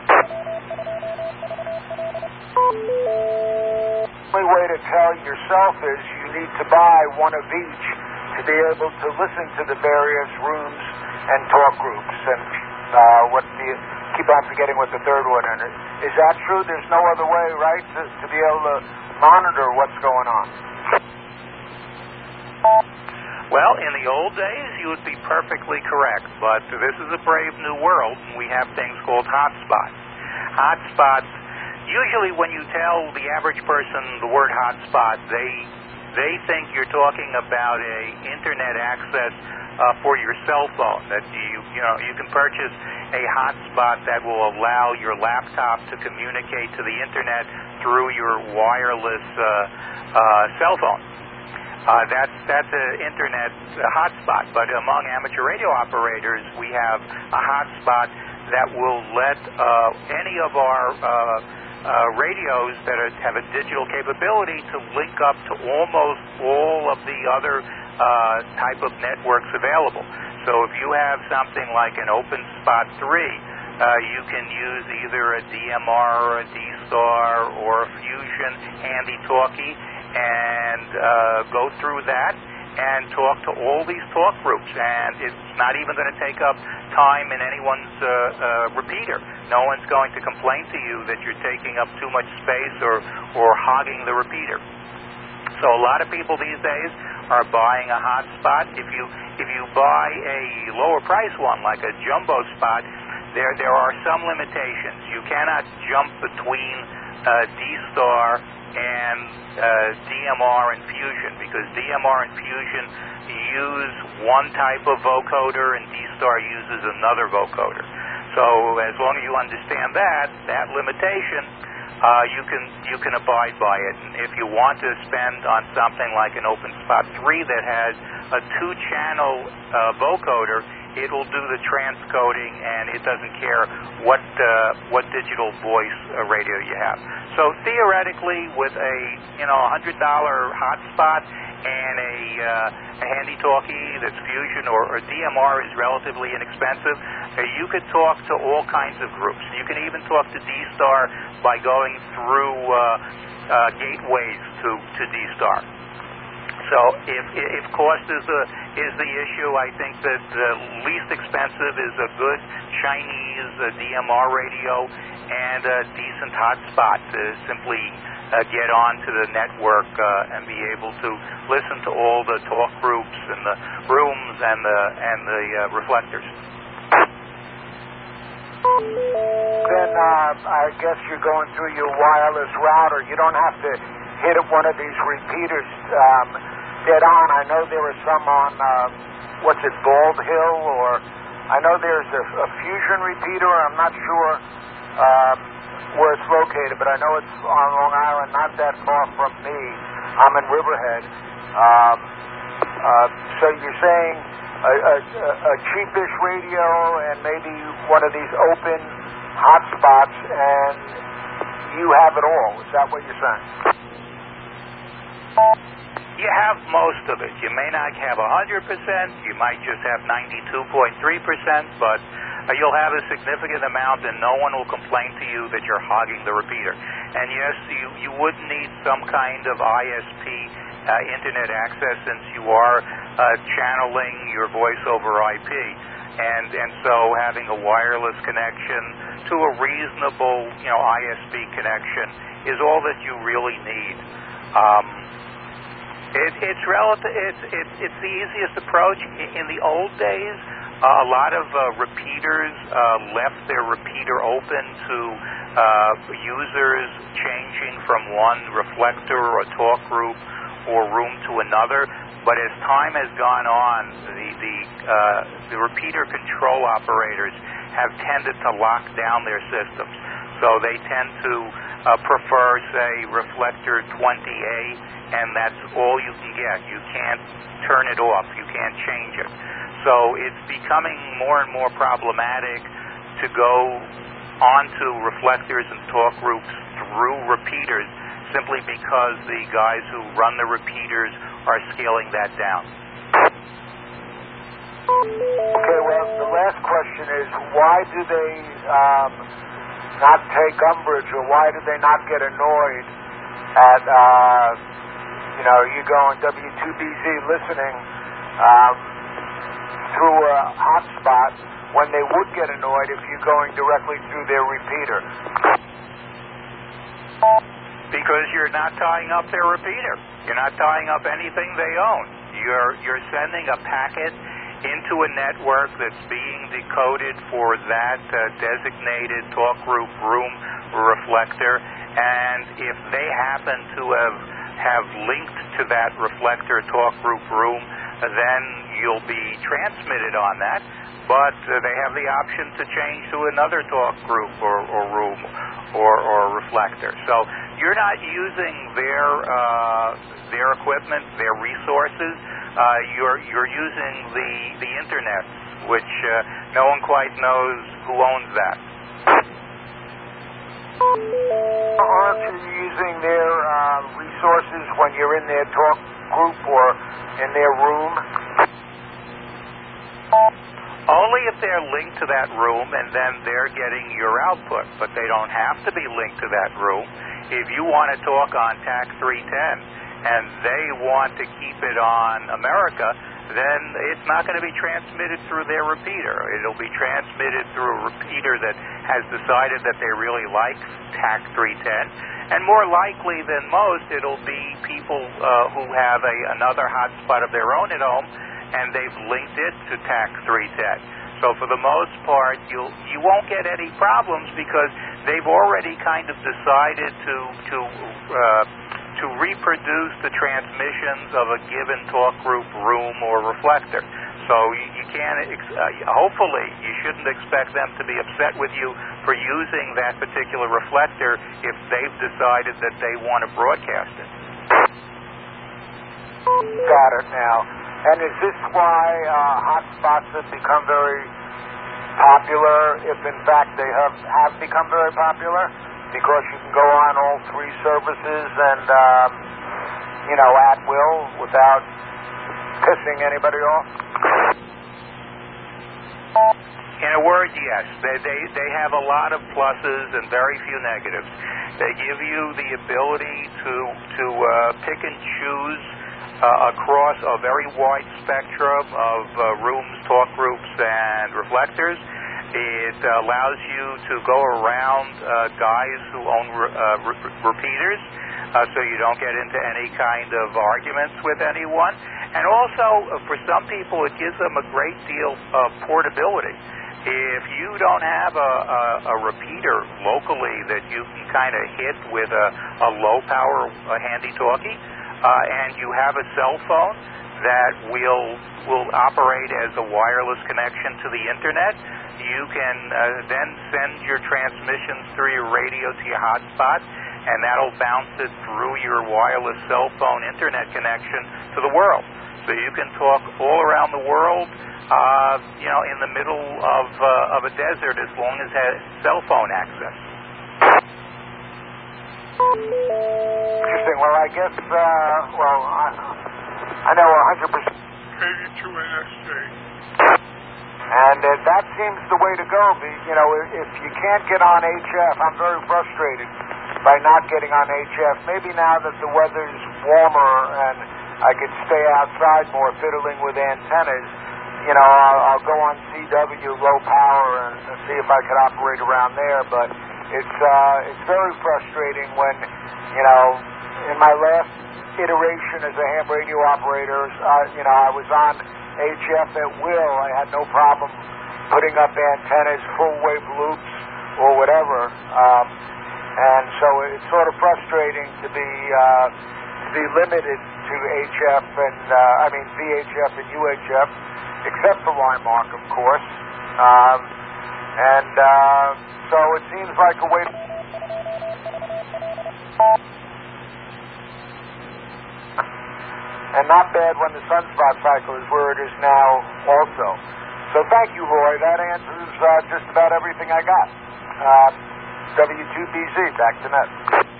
S10: The only way to tell yourself is you need to buy one of each to be able to listen to the various rooms and talk groups. And uh, what the keep on forgetting what the third one is. Is that true? There's no other way, right, to, to be able to monitor what's going on?
S2: Well, in the old days, you would be perfectly correct, but this is a brave new world, and we have things called hotspots. Hotspots, usually when you tell the average person the word hotspot, they they think you're talking about a internet access uh, for your cell phone, that you you know you can purchase a hotspot that will allow your laptop to communicate to the internet through your wireless uh, uh, cell phone. Uh, that's that's an internet hotspot. But among amateur radio operators, we have a hotspot that will let uh, any of our uh, uh, radios that are, have a digital capability to link up to almost all of the other uh, type of networks available. So if you have something like an OpenSpot three, uh, you can use either a D M R or a D-Star or a Fusion handy-talkie, and uh, go through that and talk to all these talk groups. And it's not even going to take up time in anyone's uh, uh, repeater. No one's going to complain to you that you're taking up too much space or, or hogging the repeater. So a lot of people these days are buying a hotspot. If you if you buy a lower price one, like a jumbo spot, there there are some limitations. You cannot jump between uh, D-Star and uh, D M R and Fusion, because D M R and Fusion use one type of vocoder and D-Star uses another vocoder. So as long as you understand that, that limitation, uh, you can you can abide by it. And if you want to spend on something like an OpenSpot three that has a two-channel uh, vocoder, it'll do the transcoding, and it doesn't care what uh, what digital voice uh, radio you have. So theoretically, with a you know one hundred dollar hotspot and a, uh, a handy talkie that's Fusion or, or D M R is relatively inexpensive, uh, you could talk to all kinds of groups. You can even talk to D-Star by going through uh, uh, gateways to to D-Star. So if if cost is the is the issue, I think that the least expensive is a good Chinese uh, D M R radio and a decent hotspot to simply uh, get onto the network uh, and be able to listen to all the talk groups and the rooms and the and the uh, reflectors.
S10: Then uh, I guess you're going through your wireless router. You don't have to hit one of these repeaters um, dead on. I know there are some on, uh, what's it, Bald Hill, or I know there's a, a Fusion repeater. I'm not sure um, where it's located, but I know it's on Long Island, not that far from me. I'm in Riverhead. Um, uh, so you're saying a, a, a cheapish radio and maybe one of these open hotspots, and you have it all. Is that what you're saying?
S2: You have most of it. You may not have one hundred percent. You might just have ninety-two point three percent, but uh, you'll have a significant amount, and no one will complain to you that you're hogging the repeater. And yes, you, you would need some kind of I S P uh, internet access, since you are uh, channeling your voice over I P. And, and so having a wireless connection to a reasonable, you know, I S P connection is all that you really need. Um, It, it's relative. It's, it's it's the easiest approach. In the old days, uh, a lot of uh, repeaters uh, left their repeater open to uh, users changing from one reflector or talk group or room to another. But as time has gone on, the the uh, the repeater control operators have tended to lock down their systems. So they tend to uh, prefer, say, reflector twenty A. And that's all you can get. You can't turn it off. You can't change it. So it's becoming more and more problematic to go onto reflectors and talk groups through repeaters, simply because the guys who run the repeaters are scaling that down.
S10: Okay, well, the last question is, why do they um, not take umbrage, or why do they not get annoyed at... Uh, You know, you go on W two B Z listening um, through a hotspot when they would get annoyed if you're going directly through their repeater.
S2: Because you're not tying up their repeater. You're not tying up anything they own. You're you're sending a packet into a network that's being decoded for that uh, designated talk group room reflector, and if they happen to have have linked to that reflector talk group room, then you'll be transmitted on that, but uh, they have the option to change to another talk group or, or room or, or reflector. So you're not using their uh, their equipment, their resources. Uh, you're you're using the the internet, which uh, no one quite knows who owns that.
S10: Aren't you using their uh, resources when you're in their talk group or in their room?
S2: Only if they're linked to that room, and then they're getting your output. But they don't have to be linked to that room. If you want to talk on T A C three ten and they want to keep it on America, then it's not going to be transmitted through their repeater. It'll be transmitted through a repeater that has decided that they really like T A C three ten. And more likely than most, it'll be people uh, who have a, another hotspot of their own at home, and they've linked it to T A C three ten. So for the most part, you'll, you won't get any problems because they've already kind of decided to to uh, to reproduce the transmissions of a given talk group, room, or reflector. So you, you can't, uh, hopefully, you shouldn't expect them to be upset with you for using that particular reflector if they've decided that they want to broadcast it.
S10: Got it now. And is this why uh, hotspots have become very popular, if in fact they have, have become very popular? Because you can go on all three services and, um, you know, at will without pissing anybody off?
S2: In a word, yes. They, they, they have a lot of pluses and very few negatives. They give you the ability to, to uh, pick and choose uh, across a very wide spectrum of uh, rooms, talk groups, and reflectors. It allows you to go around uh, guys who own re- uh, re- repeaters, uh, so you don't get into any kind of arguments with anyone. And also, uh, for some people, it gives them a great deal of portability. If you don't have a, a, a repeater locally that you can kind of hit with a, a low-power a handy-talkie, uh, and you have a cell phone that will will operate as a wireless connection to the Internet, you can uh, then send your transmissions through your radio to your hotspot, and that'll bounce it through your wireless cell phone Internet connection to the world. So you can talk all around the world, uh, you know, in the middle of uh, of a desert as long as it has cell phone access.
S10: Interesting. Well, I guess, uh, well, I, I know one hundred percent.
S4: eighty-two N S J.
S10: And uh, that seems the way to go. You know, if you can't get on H F, I'm very frustrated by not getting on H F. Maybe now that the weather's warmer and I can stay outside more fiddling with antennas, you know, I'll, I'll go on C W, low power, and, and see if I can operate around there. But it's uh, it's very frustrating when, you know, in my last iteration as a ham radio operator, uh, you know, I was on H F at will. I had no problem putting up antennas, full wave loops, or whatever. Um, and so it's sort of frustrating to be uh, to be limited to H F and uh, I mean V H F and U H F, except for Linemark, of course. Um, and uh, so it seems like a way to and not bad when the sunspot cycle is where it is now also. So thank you, Roy. That answers uh, just about everything I got. Uh, W two B Z, back to net.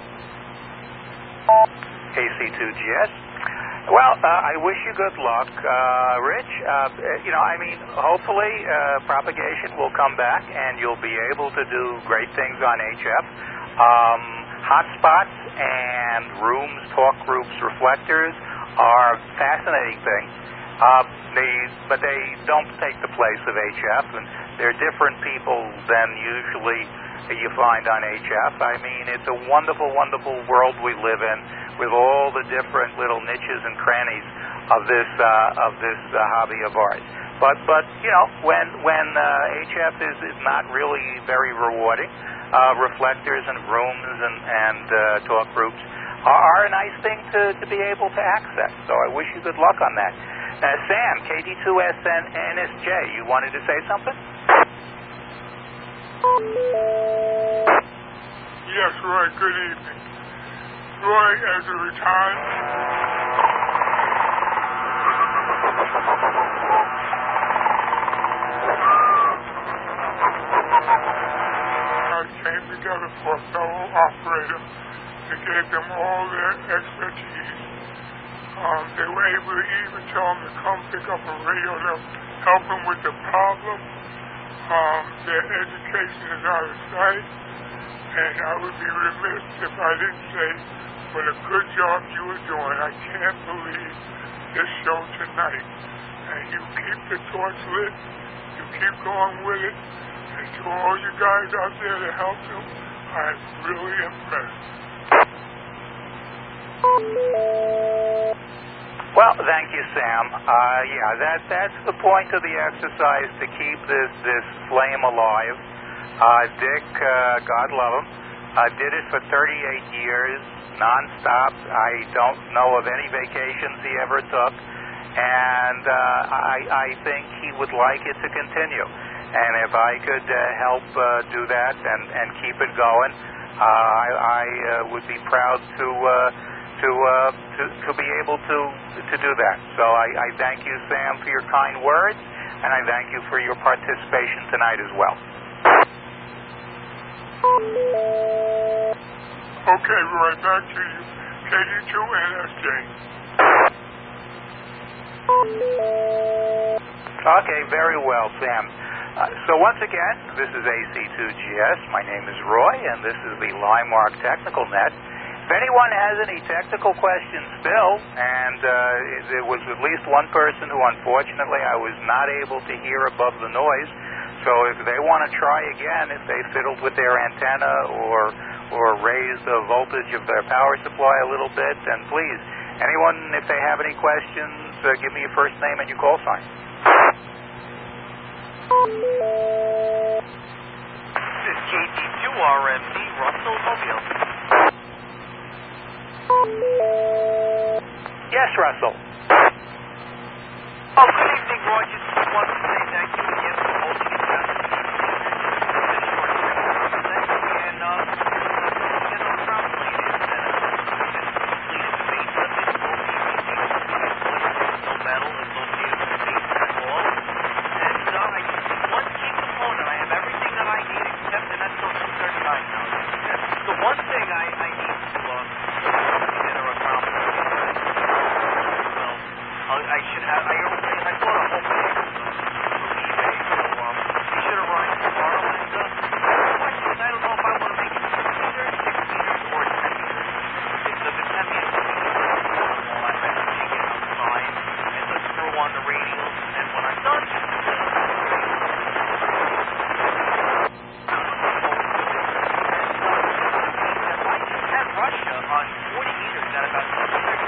S2: A C two G S. Well, uh, I wish you good luck, uh, Rich. Uh, you know, I mean, hopefully uh, propagation will come back and you'll be able to do great things on H F. Um, hotspots and rooms, talk groups, reflectors are fascinating things. Uh, they, but they don't take the place of H F, and they're different people than usually you find on H F. I mean, it's a wonderful, wonderful world we live in with all the different little niches and crannies of this uh, of this uh, hobby of ours. But but you know, when when uh, H F is, is not really very rewarding, uh, reflectors and rooms and and uh, talk groups are a nice thing to, to be able to access. So I wish you good luck on that. Uh, Sam, K D two S N N S J, you wanted to say something?
S4: Yes, Roy, good evening. Roy, as a retired... came together for a fellow operator that gave them all their expertise. Um, they were able to even tell them to come pick up a radio to help them with the problem. Um, their education is out of sight, and I would be remiss if I didn't say for the good job you were doing. I can't believe this show tonight. And you keep the torch lit. You keep going with it. And to all you guys out there to help him, I'm really impressed.
S2: Well, thank you, Sam. Uh, yeah, that that's the point of the exercise, to keep this, this flame alive. Uh, Dick, uh, God love him, uh, did it for thirty-eight years, nonstop. I don't know of any vacations he ever took. And uh, I, I think he would like it to continue. And if I could uh, help uh, do that and, and keep it going, uh, I, I uh, would be proud to uh, to, uh, to to be able to to do that. So I, I thank you, Sam, for your kind words, and I thank you for your participation tonight as well.
S4: Okay, Roy, back to you. K D two N S J.
S2: Okay, very well, Sam. Uh, so once again, this is A C two G S. My name is Roy, and this is the Limemark Technical Net. If anyone has any technical questions still, and uh, there was at least one person who unfortunately I was not able to hear above the noise, so if they want to try again, if they fiddled with their antenna or or raised the voltage of their power supply a little bit, then please, anyone, if they have any questions, uh, give me your first name and your call sign.
S12: This is K T two R M D, Russell Mobile.
S2: Yes, Russell.
S12: Oh, good evening, Roy. Just wanted to say thank you again for hosting this message. This short trip, and uh, get on ground plated that uh, completed space limit will be received no metal associated with space at all. And uh, I just need one key component. I have everything that I need except an S O two thirty-nine now. The one thing I, I need to uh, consider a ground plate. I should have, I, I bought a whole bunch through eBay, so um, you should arrive tomorrow, and uh, the question is, I don't know if I want to make it six meters, six meters, or ten meters. If the ten meters is affordable, I can jig it outside, and let's throw on the radials, and when I'm done, uh, I just had Russia on forty meters at about six thirty.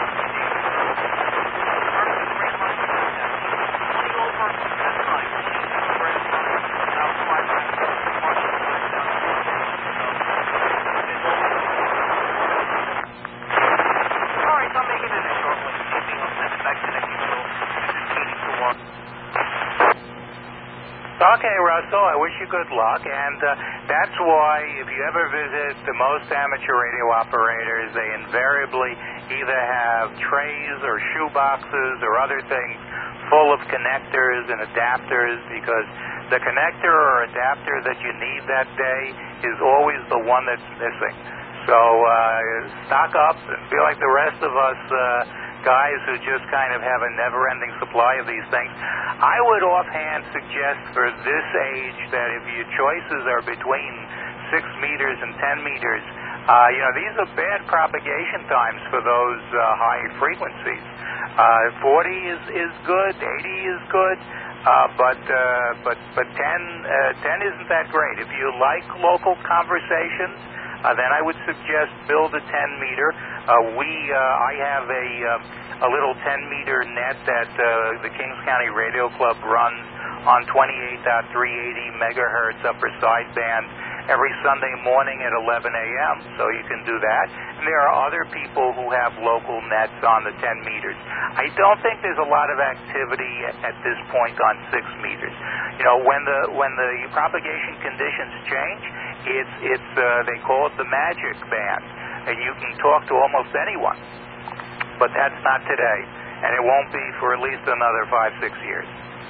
S2: Okay, Russell, I wish you good luck, and uh, that's why if you ever visit the most amateur radio operators, they invariably either have trays or shoe boxes or other things full of connectors and adapters, because the connector or adapter that you need that day is always the one that's missing. So uh, stock up and be like the rest of us uh, guys who just kind of have a never-ending supply of these things. I would offhand suggest for this age that if your choices are between six meters and ten meters, uh, you know, these are bad propagation times for those uh, high frequencies. Uh, forty is, is good, eighty is good, uh, but uh, but but ten, uh, ten isn't that great. If you like local conversations, uh, then I would suggest build a ten meter. Uh, we uh, I have a uh, a little ten meter net that uh, the Kings County Radio Club runs on twenty-eight point three eighty megahertz upper sideband every Sunday morning at eleven a.m. So you can do that. And there are other people who have local nets on the ten meters. I don't think there's a lot of activity at, at this point on six meters. You know, when the when the propagation conditions change, it's it's uh, they call it the magic band, and you can talk to almost anyone. But that's not today, and it won't be for at least another five six years.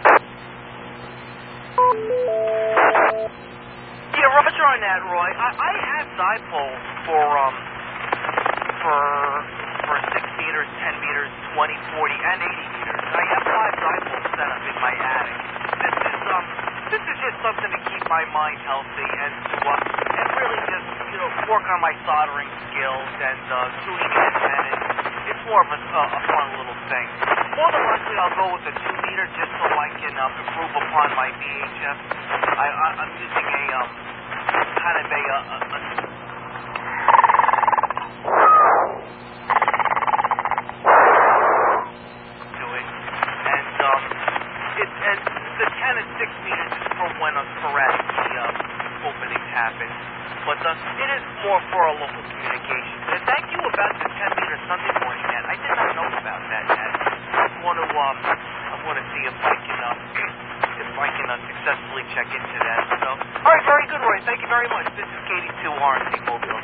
S12: Yeah, Roger on that, Roy. I, I have dipoles for um for for six meters, ten meters, twenty, forty, and eighty meters. I have five dipoles set up in my attic. This is um this is just something to keep my mind healthy and to uh, and really just you know work on my soldering skills and uh, tuning in, and it, it's more of a, uh, a fun little thing. More than likely, I'll go with the two meter just so I can uh, improve upon my V H F. I, I, I'm using a um, kind of a, a, a to it, and um, it and the ten and six meters is for when a sporadic uh, openings happen. But uh, it is more for a local communication. And thank you about the ten meter Sunday morning net. I did not know about that net. I want to um, I want to see if I can um, if I can uh, successfully check into that. So, all right, very good, Roy. Thank you very much. This is K D two R and T Mobile.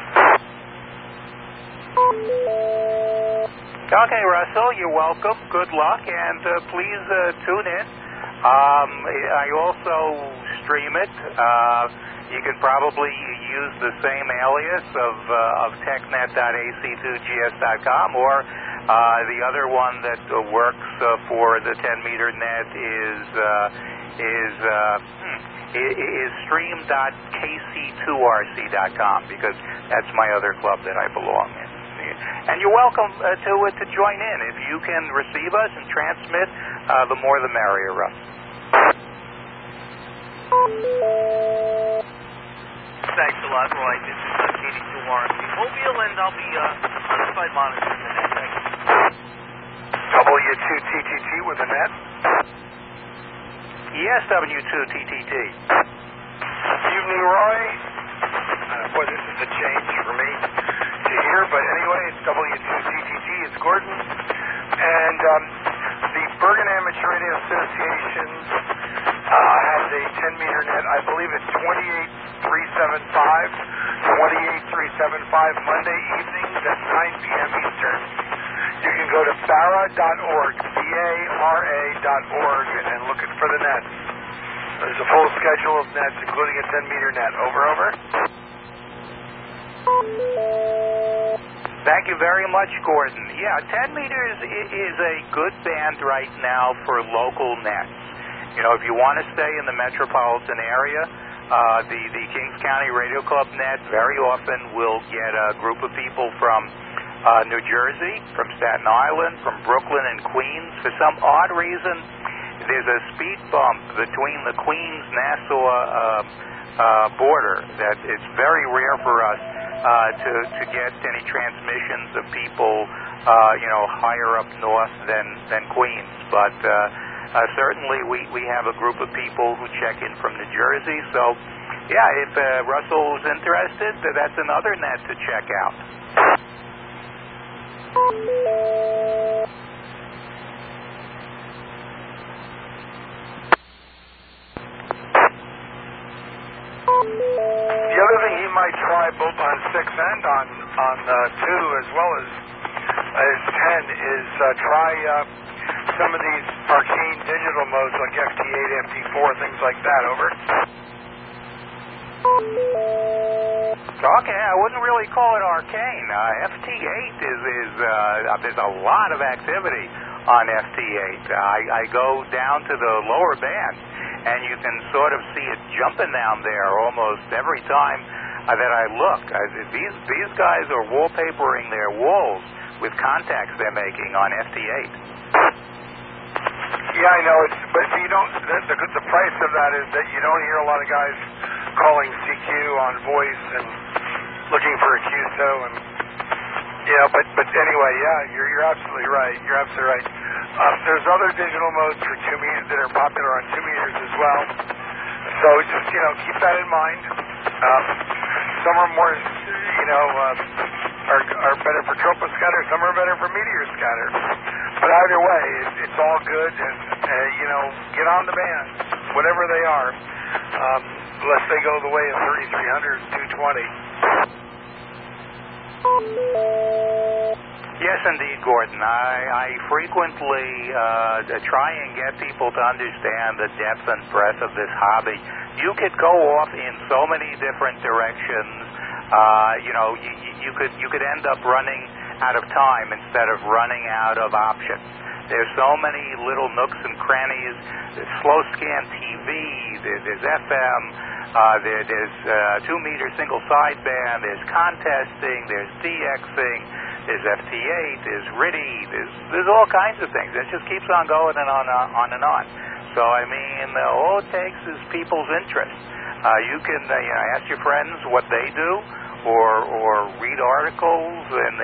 S2: Okay, Russell, you're welcome. Good luck, and uh, please uh, tune in. Um, I also stream it. Uh, you can probably use the same alias of uh, of technet dot A C two G S dot com, or uh, the other one that uh, works uh, for the ten meter net is uh, is uh, hmm, is stream dot K C two R C dot com, because that's my other club that I belong in. And you're welcome uh, to uh, to join in. If you can receive us and transmit, uh, the more the merrier, Russ.
S12: Thanks a lot, Roy. This is uh, K D two R and T Mobile, and I'll be uh, on side monitoring the net. Thank you.
S5: W two T T T with a net.
S2: Yes, W two T T T.
S5: Evening, Roy. Uh, boy, this is a change for me to hear, but anyway, it's W two T T T, it's Gordon, and um, the Bergen Amateur Radio Association uh, has a ten meter net. I believe it's twenty-eight three seventy-five, twenty-eight three seventy-five, Monday evenings at nine p.m. Eastern. You can go to barra dot org, B A R A dot org, and look it for the nets. There's a full schedule of nets, including a ten meter net. Over, over.
S2: Thank you very much, Gordon. Yeah, ten meters is a good band right now for local nets. You know, if you want to stay in the metropolitan area, uh, the, the Kings County Radio Club net very often will get a group of people from uh, New Jersey, from Staten Island, from Brooklyn and Queens. For some odd reason, there's a speed bump between the Queens-Nassau uh, uh, border that it's very rare for us Uh, to to get any transmissions of people, uh, you know, higher up north than than Queens. But uh, uh, certainly we we have a group of people who check in from New Jersey. So, yeah, if uh, Russell's interested, that's another net to check out.
S5: The other thing he might try both on six and on on uh, two as well as as ten is uh, try uh, some of these arcane digital modes like F T eight, F T four, things like that. Over.
S2: Okay, I wouldn't really call it arcane. Uh, F T eight is is uh, there's a lot of activity on F T eight. I, I go down to the lower band, and you can sort of see it jumping down there almost every time uh, that I look. Uh, these these guys are wallpapering their walls with contacts they're making on F T eight.
S5: Yeah, I know. It's but you don't. The, the, the price of that is that you don't hear a lot of guys calling C Q on voice and looking for a Q S O, and you know. But but anyway, yeah, you're you're absolutely right. You're absolutely right. Uh, there's other digital modes for two meters that are popular on two meters as well. So just you know keep that in mind. Um, some are more you know uh, are are better for troposcatter. Some are better for meteor scatter. But either way, it, it's all good, and uh, you know get on the band, whatever they are. Um, unless they go the way of thirty-three hundred and two twenty.
S2: Yes, indeed, Gordon. I, I frequently uh, try and get people to understand the depth and breadth of this hobby. You could go off in so many different directions. Uh, you know, you, you could you could end up running out of time instead of running out of options. There's so many little nooks and crannies, slow scan T Vs, there, there's F M, uh, there, there's uh, two-meter single sideband, there's contesting, there's DXing, there's F T eight, there's R I D I, there's, there's all kinds of things. It just keeps on going and on, uh, on and on. So, I mean, uh, all it takes is people's interest. Uh, you can uh, you know, ask your friends what they do, or or read articles in